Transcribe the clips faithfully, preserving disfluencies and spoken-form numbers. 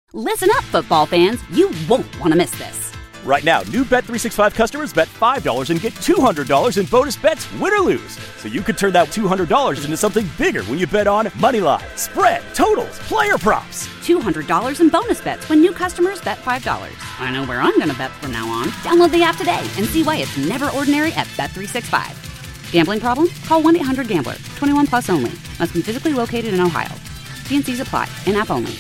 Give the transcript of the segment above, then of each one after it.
Listen up, football fans. You won't want to miss this. Right now, new Bet three sixty-five customers bet five dollars and get two hundred dollars in bonus bets, win or lose. So you could turn that two hundred dollars into something bigger when you bet on money line, spread, totals, player props. two hundred dollars in bonus bets when new customers bet five dollars. I know where I'm going to bet from now on. Download the app today and see why it's never ordinary at Bet three sixty-five. Gambling problem? Call one eight hundred gambler. twenty-one plus only. Must be physically located in Ohio. T and C's apply. In-app only.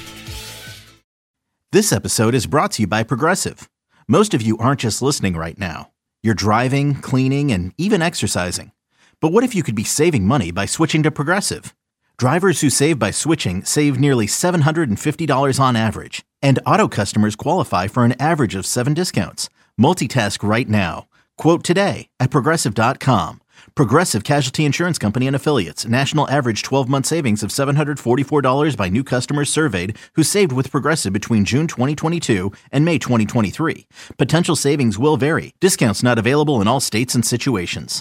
This episode is brought to you by Progressive. Most of you aren't just listening right now. You're driving, cleaning, and even exercising. But what if you could be saving money by switching to Progressive? Drivers who save by switching save nearly seven hundred fifty dollars on average. And auto customers qualify for an average of seven discounts. Multitask right now. Quote today at Progressive dot com. Progressive Casualty Insurance Company and Affiliates. National average twelve-month savings of seven hundred forty-four dollars by new customers surveyed who saved with Progressive between June twenty twenty-two and May twenty twenty-three. Potential savings will vary. Discounts not available in all states and situations.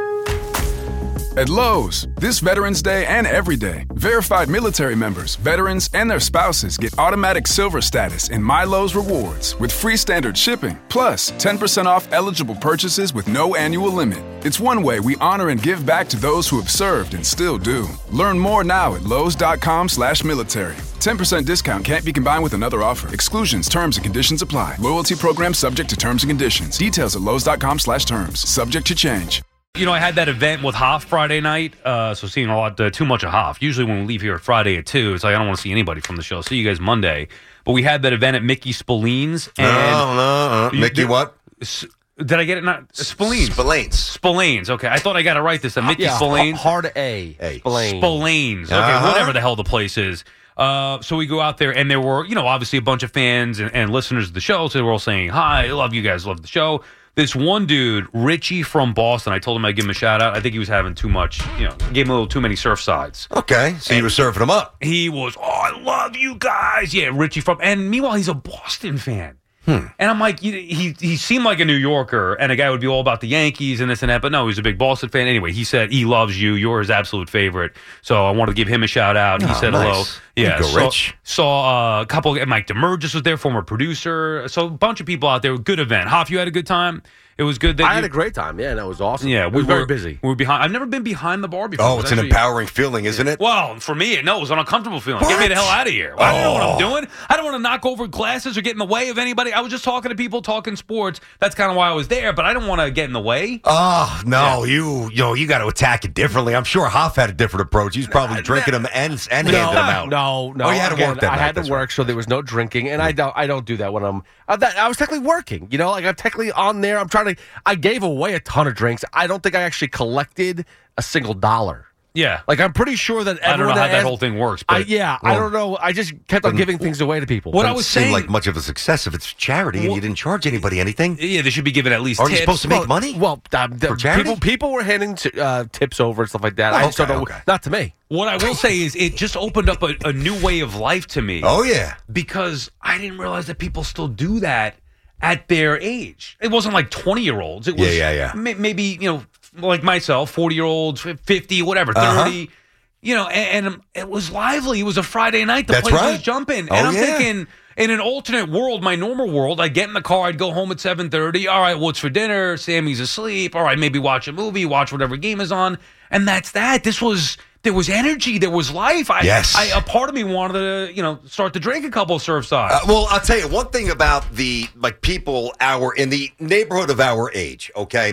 At Lowe's, this Veterans Day and every day, verified military members, veterans, and their spouses get automatic silver status in My Lowe's Rewards with free standard shipping, plus ten percent off eligible purchases with no annual limit. It's one way we honor and give back to those who have served and still do. Learn more now at Lowe's.com slash military. ten percent discount can't be combined with another offer. Exclusions, terms, and conditions apply. Loyalty program subject to terms and conditions. Details at Lowe's.com slash terms. Subject to change. You know, I had that event with Hoff Friday night, uh, so seeing a lot, uh, too much of Hoff. Usually when we leave here Friday at two, it's like I don't want to see anybody from the show. See you guys Monday. But we had that event at Mickey Spillane's. And no, no, uh, Mickey did, what? Did I get it? Not Spillane's. Spillane's. Spillane's. Okay, I thought I got it right this time. Mickey yeah, Spillane's. Hard A. A. Spillane. Spillane's. Okay, Uh-huh. whatever the hell the place is. Uh, so we go out there, and there were, you know, obviously a bunch of fans and, and listeners of the show. So they were all saying, hi, I love you guys, love the show. This one dude, Richie from Boston, I told him I'd give him a shout out. I think he was having too much, you know, gave him a little too many surf sides. Okay, so you were serving him up. He was, oh, I love you guys. Yeah, Richie from, and meanwhile, he's a Boston fan. Hmm. And I'm like, he, he he seemed like a New Yorker, and a guy would be all about the Yankees and this and that, but no, he's a big Boston fan. Anyway, he said he loves you. You're his absolute favorite. So I wanted to give him a shout out. He Oh, said nice. hello. Yeah, Go, saw, Rich. saw uh, a couple, Mike DeMurgis was there, former producer. So a bunch of people out there. Good event. Hoff, you had a good time? It was good. That I you, had a great time. Yeah, that was awesome. Yeah, it we was were very busy. We were behind. I've never been behind the bar before. Oh, It it's was an actually- empowering feeling, isn't it? Well, for me, no, it was an uncomfortable feeling. Get me What? the hell out of here. I don't know what I'm Oh. doing. I don't want to knock over glasses or get in the way of anybody. I was just talking to people, talking sports. That's kind of why I was there, but I don't want to get in the way. Oh, no, you you know, you got to attack it differently. I'm sure Hoff had a different approach. He's probably drinking them and, and handing them out. No, no. Oh, you had to Again, work that I night, had to that's work, right. so there was no drinking, and I don't. I don't do that when I'm. Uh, that, I was technically working. You know, like I'm technically on there. I'm trying to. I gave away a ton of drinks. I don't think I actually collected a single dollar. Yeah. Like I'm pretty sure that I don't know everyone how that asked- whole thing works. I, But yeah, I don't know. I just kept on giving things away to people. What I Doesn't was seem saying, like much of a success if it's charity and Well- you didn't charge anybody anything. yeah, they should be given at least Aren't you tips. supposed to make Well, money? Well, um, the, For charity? people people were handing t- uh, tips over and stuff like that. Oh, I just okay, don't know. okay. Not to me. What I will say is it just opened up a, a new way of life to me. Oh, yeah. Because I didn't realize that people still do that at their age. It wasn't like twenty-year-olds. It was Yeah, yeah, yeah. may- maybe, you know, like myself, forty-year-olds, fifty, whatever, Uh-huh. thirty. You know, and, and it was lively. It was a Friday night. The That's place right. was jumping. Oh, and I'm yeah. thinking, in an alternate world, my normal world, I'd get in the car, I'd go home at seven thirty. All right, what's for dinner? Sammy's asleep. All right, maybe watch a movie, watch whatever game is on. And that's that. This was... There was energy. There was life. I, Yes. I, a part of me wanted to, you know, start to drink a couple of surf sides. Uh, well, I'll tell you one thing about the like people our in the neighborhood of our age. Okay,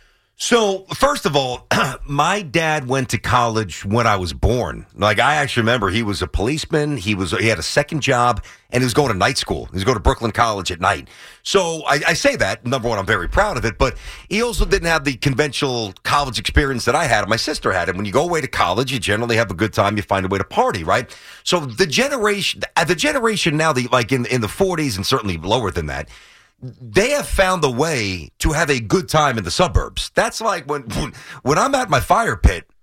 so first of all, my dad went to college when I was born. Like I actually remember, he was a policeman. He was he had a second job, and he was going to night school. He was going to Brooklyn College at night. So I, I say that number one, I'm very proud of it. But he also didn't have the conventional college experience that I had. My sister had it. When you go away to college, you generally have a good time. You find a way to party, right? So the generation, the generation now, the like in in the forties and certainly lower than that, they have found a way to have a good time in the suburbs. That's like when when, when I'm at my fire pit, I,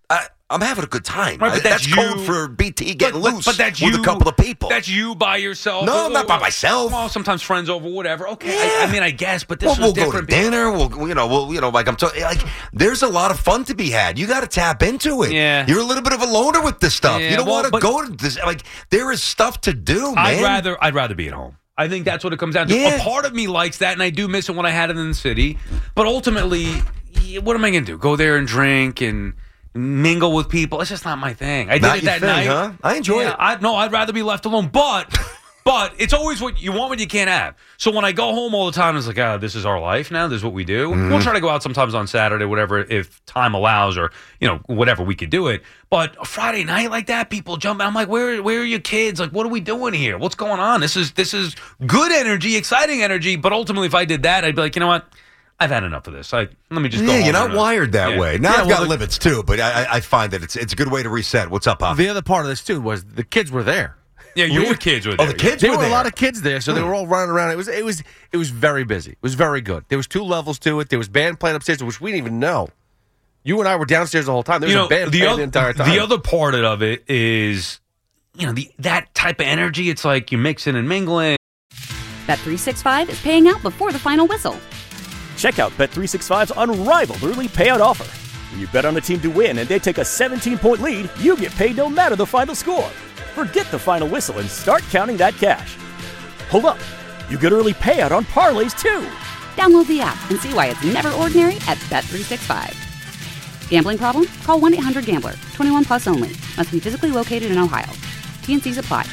I'm having a good time. Right, but I- that's code you- for B T getting but, loose but that's with you, a couple of people. That's you by yourself. No, I'm not by Well, myself. Well, sometimes friends over, whatever. Okay, Yeah. I, I mean, I guess, but this Well, was we'll go to different. dinner. We'll, you know, we'll, you know, like I'm talking, like there's a lot of fun to be had. You got to tap into it. Yeah. You're a little bit of a loner with this stuff. Yeah, you don't well, want to but- go to this. Like there is stuff to do, man. I'd rather I'd rather be at home. I think that's what it comes down to. Yeah. A part of me likes that, and I do miss it when I had it in the city. But ultimately, yeah, what am I going to do? Go there and drink and mingle with people? It's just not my thing. I did Not it your that thing, night. huh? I enjoy Yeah, it. I, no, I'd rather be left alone. But but it's always what you want, what you can't have. So when I go home all the time, it's like, ah, this is our life now. This is what we do. Mm-hmm. We'll try to go out sometimes on Saturday, whatever, if time allows, or you know, whatever we could do it. But a Friday night like that, people jump out. I'm like, where where are your kids? Like, what are we doing here? What's going on? This is this is good energy, exciting energy. But ultimately, if I did that, I'd be like, you know what? I've had enough of this. I, let me just go Yeah, home you're not and- wired that Yeah. way. Now Yeah, I've well, got the- limits too, but I, I- I find that it's it's a good way to reset. What's up, Pop? The other part of this too was the kids were there. Yeah, your kids were Oh, there. the kids There were were there. a lot of kids there, so they were all running around. It was it was it was very busy. It was very good. There was two levels to it. There was band playing upstairs, which we didn't even know. You and I were downstairs the whole time. There was you know, a band the playing other, the entire time. The other part of it is, you know, the that type of energy. It's like you're mixing and mingling. Bet three sixty-five is paying out before the final whistle. Check out Bet three sixty-five's unrivaled early payout offer. When you bet on a team to win and they take a seventeen-point lead, you get paid no matter the final score. Forget the final whistle and start counting that cash. Hold up. You get early payout on parlays, too. Download the app and see why it's never ordinary at Bet three sixty-five. Gambling problem? Call one eight hundred gambler. twenty-one plus only. Must be physically located in Ohio. T N Cs apply.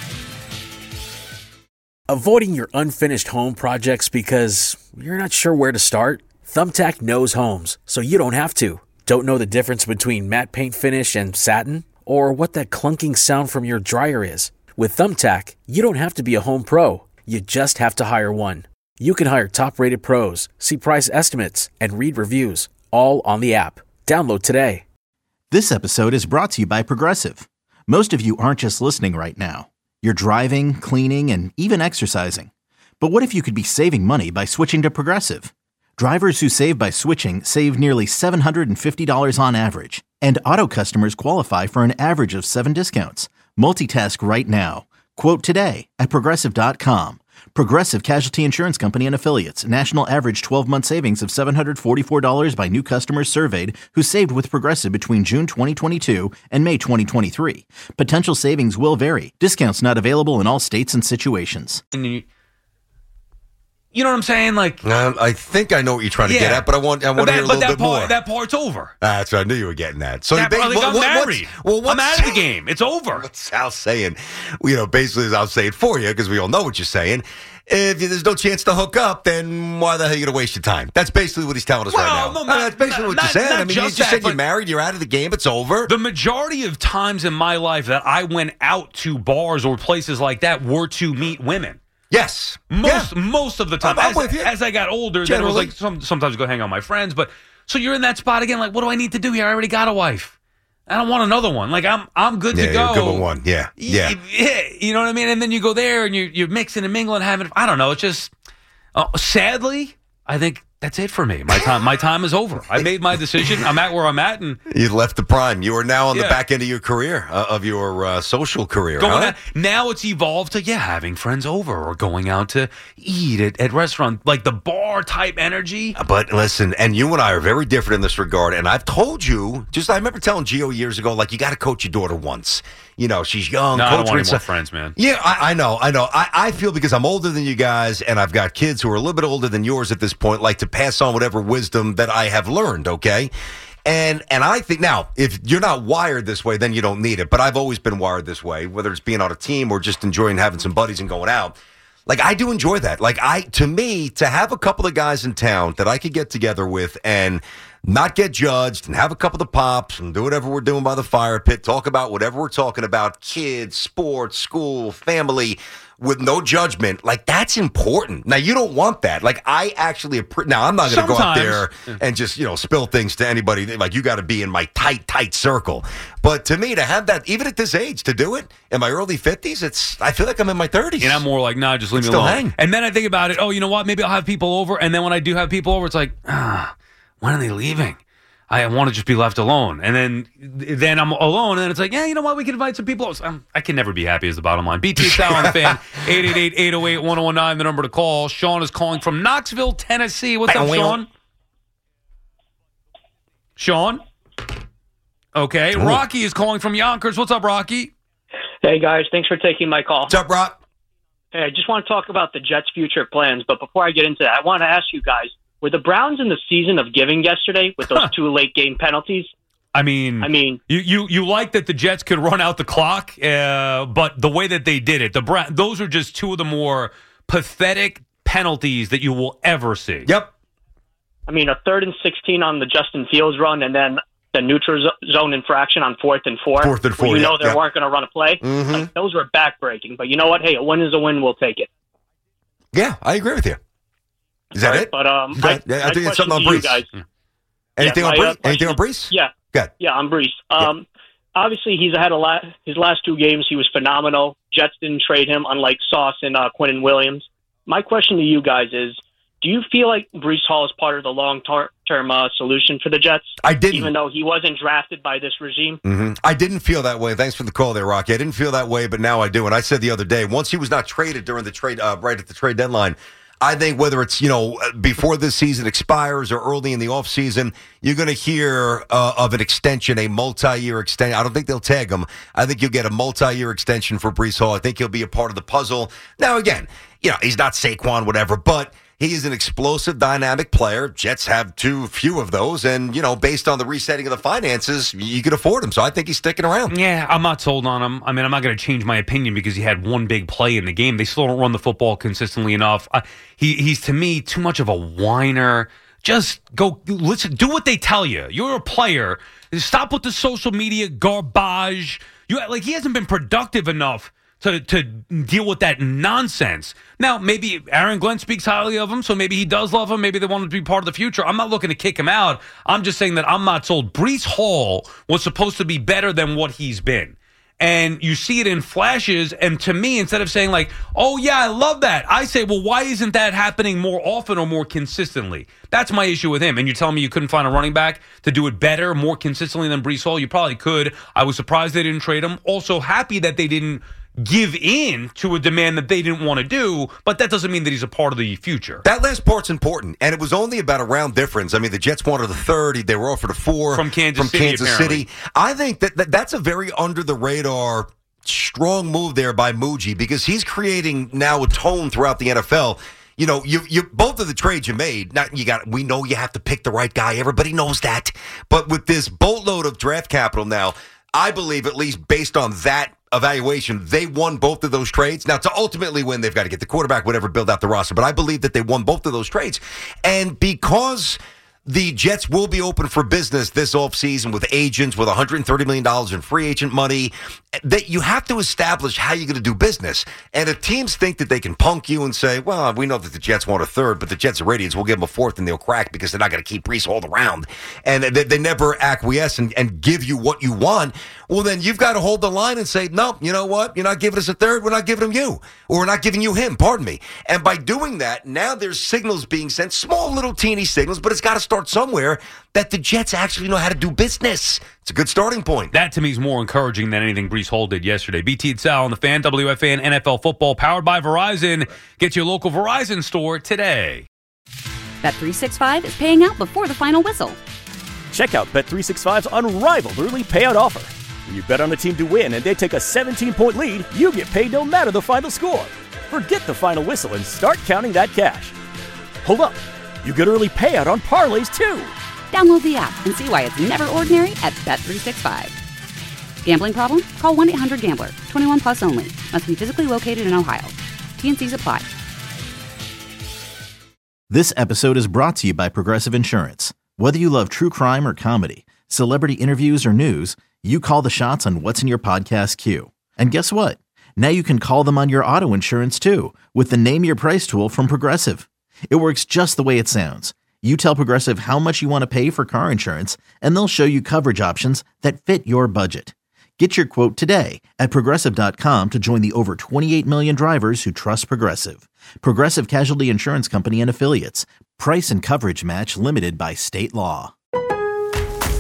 Avoiding your unfinished home projects because you're not sure where to start? Thumbtack knows homes, so you don't have to. Don't know the difference between matte paint finish and satin? Or what that clunking sound from your dryer is? With Thumbtack, you don't have to be a home pro. You just have to hire one. You can hire top-rated pros, see price estimates, and read reviews, all on the app. Download today. This episode is brought to you by Progressive. Most of you aren't just listening right now. You're driving, cleaning, and even exercising. But what if you could be saving money by switching to Progressive? Drivers who save by switching save nearly seven hundred fifty dollars on average. And auto customers qualify for an average of seven discounts. Multitask right now. Quote today at Progressive dot com. Progressive Casualty Insurance Company and Affiliates. National average twelve-month savings of seven hundred forty-four dollars by new customers surveyed who saved with Progressive between June twenty twenty-two and May twenty twenty-three. Potential savings will vary. Discounts not available in all states and situations. And you, you know what I'm saying? Like, Um, I think I know what you're trying to yeah. get at, but I want I want but to hear that, a but little that bit part, more. that part's over. Ah, that's what I knew you were getting at. So That, you ba- like, what- I'm what- what's- married. well, what's I'm out of the game. It's over. What's Sal saying? You know, basically, as I'll say it for you because we all know what you're saying. If there's no chance to hook up, then why the hell are you going to waste your time? That's basically what he's telling us Well, right now. no, I mean, not- that's basically what not- you're saying. not I mean, you just just that, said you're but- married, you're out of the game, it's over. The majority of times in my life that I went out to bars or places like that were to meet women. yes. Most Yeah. most of the time. I'm- I'm as, with you. as I got older, then it was Generally. like some, sometimes go hang out with my friends. But so you're in that spot again. Like, what do I need to do here? I already got a wife. I don't want another one. Like I'm I'm good Yeah, to you're go. a good one. Yeah. Yeah. Y- yeah. You know what I mean? And then you go there and you're you're mixing and mingling, having. I don't know. It's just uh, sadly, I think that's it for me. My time my time is over. I made my decision. I'm at where I'm at, and You left the prime. You are now on the Yeah. back end of your career, uh, of your uh, social career. going huh? out, now it's evolved to yeah, having friends over or going out to eat at at restaurant, like the bar type energy. But listen, and you and I are very different in this regard. And I've told you, just I remember telling Gio years ago, like you got to coach your daughter once. You know, she's young. No, I coach don't her want and any more stuff. friends, man. Yeah, I, I know, I know. I, I feel because I'm older than you guys, and I've got kids who are a little bit older than yours at this point, like to pass on whatever wisdom that I have learned. Okay. And and I think now, if you're not wired this way, then you don't need it. But I've always been wired this way, whether it's being on a team or just enjoying having some buddies and going out. Like I do enjoy that. Like I, to me, to have a couple of guys in town that I could get together with and not get judged and have a couple of pops and do whatever we're doing by the fire pit, talk about whatever we're talking about, kids, sports, school, family, with no judgment. Like that's important. Now you don't want that. Like I actually, appre- now I'm not going to go out there Sometimes. and just, you know, spill things to anybody. Like you got to be in my tight, tight circle. But to me, to have that, even at this age, to do it in my early fifties, it's, I feel like I'm in my thirties. And I'm more like, nah, just leave me Still alone. hang. And then I think about it. Oh, you know what? Maybe I'll have people over. And then when I do have people over, it's like, ah, when are they leaving? I want to just be left alone. And then then I'm alone, and then it's like, yeah, you know what? We can invite some people. I'm, I can never be happy is the bottom line. B T Sal on the Fan, eight eight eight, eight oh eight, one oh one nine, the number to call. Sean is calling from Knoxville, Tennessee. What's up, Sean? Sean? Okay. Ooh. Rocky is calling from Yonkers. What's up, Rocky? Hey, guys. Thanks for taking my call. What's up, Rock? Hey, I just want to talk about the Jets' future plans, but before I get into that, I want to ask you guys, were the Browns in the season of giving yesterday with those huh. two late game penalties? I mean, I mean, you, you, you like that the Jets could run out the clock, uh, but the way that they did it, the Bra- those are just two of the more pathetic penalties that you will ever see. Yep. I mean, a third and sixteen on the Justin Fields run, and then the neutral zone infraction on fourth and four. Fourth and four, You yeah, know they yeah. weren't going to run a play. Mm-hmm. Like, those were backbreaking. But you know what? Hey, a win is a win. We'll take it. Yeah, I agree with you. Is that right, it? But um, I, I, I think it's something on Brees. Guys. Anything yeah, on my, Brees? uh, Anything on Brees? Yeah. Good. Yeah, on Brees. Um, yeah. Obviously, he's had a lot. His last two games, he was phenomenal. Jets didn't trade him, unlike Sauce and uh, Quinnen Williams. My question to you guys is, do you feel like Brees Hall is part of the long-term uh, solution for the Jets? I didn't. Even though he wasn't drafted by this regime? Mm-hmm. I didn't feel that way. Thanks for the call there, Rocky. I didn't feel that way, but now I do. And I said the other day, once he was not traded during the trade, uh, right at the trade deadline, I think whether it's, you know, before this season expires or early in the offseason, you're going to hear uh, of an extension, a multi-year extension. I don't think they'll tag him. I think you'll get a multi-year extension for Brees Hall. I think he'll be a part of the puzzle. Now, again, you know, he's not Saquon, whatever, but he is an explosive, dynamic player. Jets have too few of those, and, you know, based on the resetting of the finances, you could afford him. So I think he's sticking around. Yeah, I'm not sold on him. I mean, I'm not going to change my opinion because he had one big play in the game. They still don't run the football consistently enough. Uh, he He's, to me, too much of a whiner. Just go listen, do what they tell you. You're a player. Stop with the social media garbage. You like he hasn't been productive enough to to deal with that nonsense. Now, maybe Aaron Glenn speaks highly of him, so maybe he does love him. Maybe they want him to be part of the future. I'm not looking to kick him out. I'm just saying that I'm not sold. Brees Hall was supposed to be better than what he's been. And you see it in flashes, and to me, instead of saying like, oh, yeah, I love that, I say, well, why isn't that happening more often or more consistently? That's my issue with him. And you're telling me you couldn't find a running back to do it better, more consistently than Brees Hall? You probably could. I was surprised they didn't trade him. Also happy that they didn't give in to a demand that they didn't want to do, but that doesn't mean that he's a part of the future. That last part's important, and it was only about a round difference. I mean, the Jets wanted a third. They were offered a four. From Kansas from City, Kansas apparently. City. I think that, that that's a very under-the-radar, strong move there by Muji, because he's creating now a tone throughout the N F L. You know, you you both of the trades you made, not you got we know you have to pick the right guy. Everybody knows that. But with this boatload of draft capital now, I believe, at least based on that evaluation, they won both of those trades. Now, to ultimately win, they've got to get the quarterback, whatever, build out the roster. But I believe that they won both of those trades. And because the Jets will be open for business this offseason with agents, with one hundred thirty million dollars in free agent money, that you have to establish how you're going to do business. And if teams think that they can punk you and say, well, we know that the Jets want a third, but the Jets are Radiants, we'll give them a fourth and they'll crack because they're not going to keep Brees Hall around. And they, they never acquiesce and, and give you what you want. Well, then you've got to hold the line and say, no, you know what? You're not giving us a third. We're not giving him you. Or we're not giving you him, pardon me. And by doing that, now there's signals being sent, small little teeny signals, but it's got to start somewhere, that the Jets actually know how to do business. It's a good starting point. That, to me, is more encouraging than anything Brees Hall did yesterday. B T and Sal on the Fan, W F A N N F L Football, powered by Verizon. Get your local Verizon store today. Bet three sixty-five is paying out before the final whistle. Check out Bet three sixty-five's unrivaled early payout offer. When you bet on a team to win and they take a seventeen-point lead, you get paid no matter the final score. Forget the final whistle and start counting that cash. Hold up. You get early payout on parlays, too. Download the app and see why it's never ordinary at Bet three sixty-five. Gambling problem? Call one eight hundred gambler. twenty-one plus only. Must be physically located in Ohio. T N Cs apply. This episode is brought to you by Progressive Insurance. Whether you love true crime or comedy, celebrity interviews or news, you call the shots on what's in your podcast queue. And guess what? Now you can call them on your auto insurance too with the Name Your Price tool from Progressive. It works just the way it sounds. You tell Progressive how much you want to pay for car insurance, and they'll show you coverage options that fit your budget. Get your quote today at Progressive dot com to join the over twenty-eight million drivers who trust Progressive. Progressive Casualty Insurance Company and Affiliates. Price and coverage match limited by state law.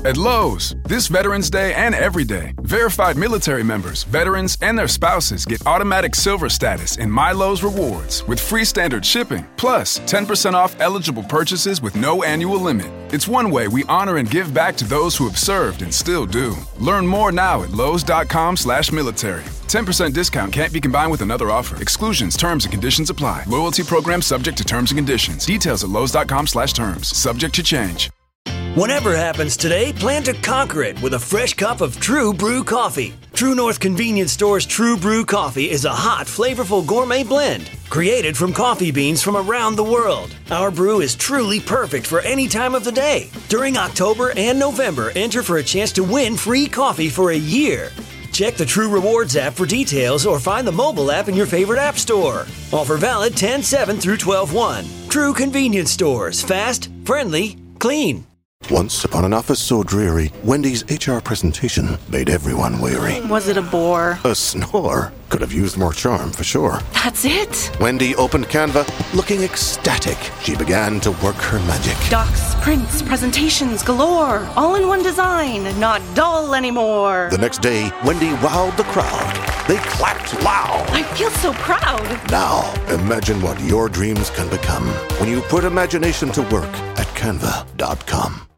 At Lowe's, this Veterans Day and every day, verified military members, veterans, and their spouses get automatic silver status in My Lowe's Rewards with free standard shipping, plus ten percent off eligible purchases with no annual limit. It's one way we honor and give back to those who have served and still do. Learn more now at lowes.com slash military. ten percent discount can't be combined with another offer. Exclusions, terms, and conditions apply. Loyalty program subject to terms and conditions. Details at lowes.com slash terms. Subject to change. Whatever happens today, plan to conquer it with a fresh cup of True Brew coffee. True North Convenience Store's True Brew coffee is a hot, flavorful gourmet blend created from coffee beans from around the world. Our brew is truly perfect for any time of the day. During October and November, enter for a chance to win free coffee for a year. Check the True Rewards app for details or find the mobile app in your favorite app store. Offer valid ten seven through twelve one. True Convenience Stores. Fast, friendly, clean. Once upon an office so dreary, Wendy's H R presentation made everyone weary. Was it a bore? A snore. Could have used more charm, for sure. That's it? Wendy opened Canva, looking ecstatic. She began to work her magic. Docs, prints, presentations galore. All in one design, not dull anymore. The next day, Wendy wowed the crowd. They clapped loud. I feel so proud. Now, imagine what your dreams can become when you put imagination to work at canva dot com.